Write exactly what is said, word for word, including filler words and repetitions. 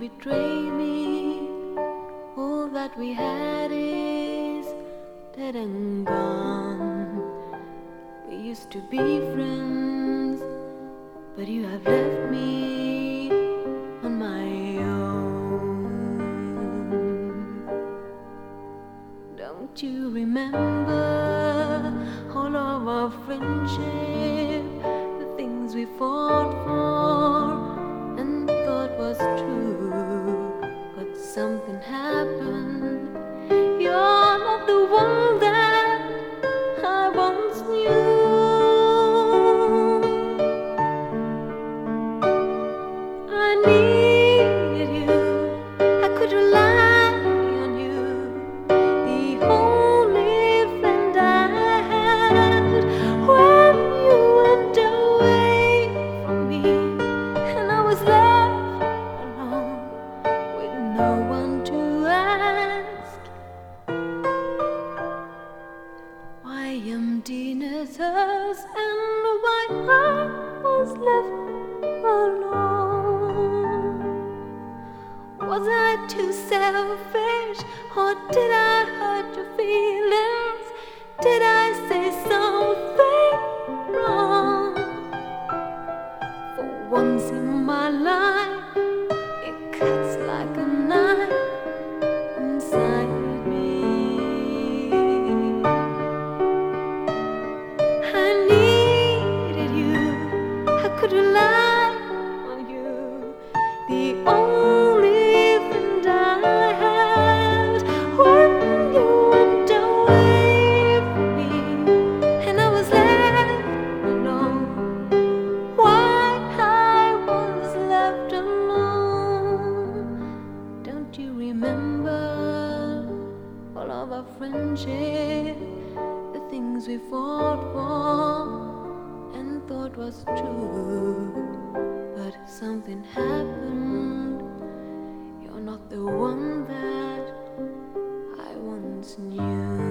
betray me. All that we had is dead and gone. We used to be friends, but you have left me on my own. Don't you remember all of our friendship, the things we fought for and thought was true? But something happened. You're not the one that I once knew. I needed you, I could rely on you, the only friend I had. When you went away from me and I was left alone with no one to ask, why emptinesses and why I was left alone. Was I too selfish, or did I hurt your feelings? Did I say something wrong? For once in my life, it cuts like a knife inside me. I needed you, I could rely on you, the only friend I had. When you went away from me and I was left alone, why I was left alone? Don't you remember all of our friendship, the things we fought for and thought was true? But something happened. You're not the one that I once knew.